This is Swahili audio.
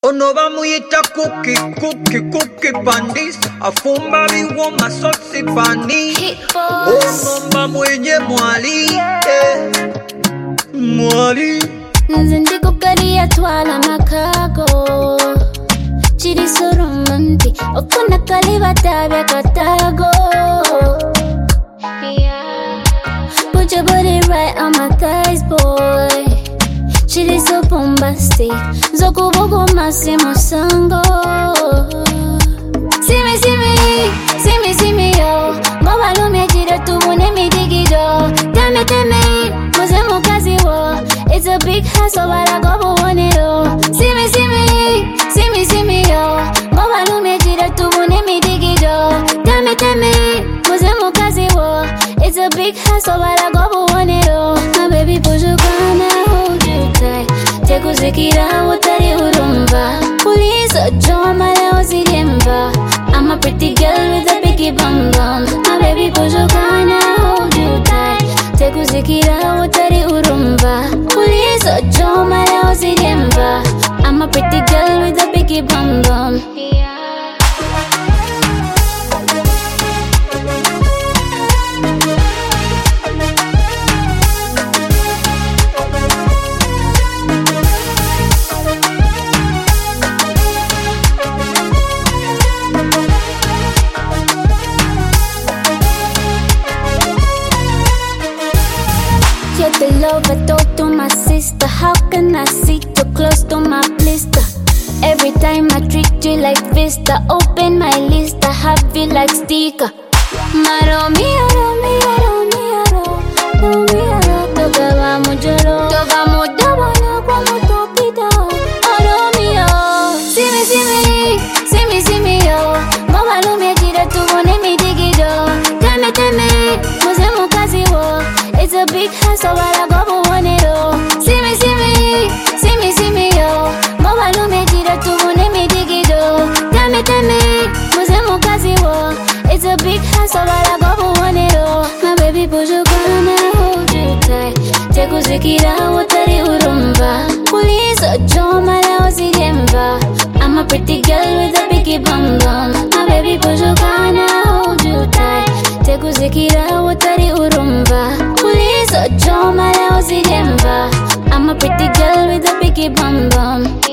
Ono bamuyita cookie pandis. Afumba biwoma sosi pani. Ono bamwenye mwali mwali. Nzindi kukaria twala makago. Chiri so romantic. Okuna kaliba tabia katago. Put your body right on my thighs, boy. Chiri so bombastic. Zoku boku masimo sango. See me, yo. Mama no me jira tu mune mi digido. Tell me, muze mukazi wo. It's a big house, so I go on it all. See me, yo. Mama no me jira tu mune mi digido. Tell me, muze mukazi wo. It's a big house, so I go on it all. My baby push you gonna hold you tight. Tekuzikira utari urumba. Police joma leo ziriemba. I'm a pretty girl with a biggie bum bum. My baby push you gonna hold you tight. Tekuzikira utari urumba. Police joma leo ziriemba. I'm a pretty girl with a biggie bum bum. You're the love I told to my sister. How can I sit too close to my blister? Every time I treat you like Vista. Open my list, I have you like sticker. Toga wa mujoro. Toga mudawa na kwa mutopida. See me, yo. Mama lume jira tu mune mi digido. Tell me, muze mukazi wo. It's a big house, so I go on it all. See me, yo. Mama lume jira tu mune mi digido. Tell me, muze mukazi wo. It's a big house, so I go on it all. My baby push you gonna hold you tight. Tekuzikira utari urumba. Police joma leo ziriemba. I'm a pretty girl with a biggie bum bum. My baby push you gonna hold you tight. Tekuzikira utari urumba. Police joma leo ziriemba. I'm a pretty girl with a biggie bum bum.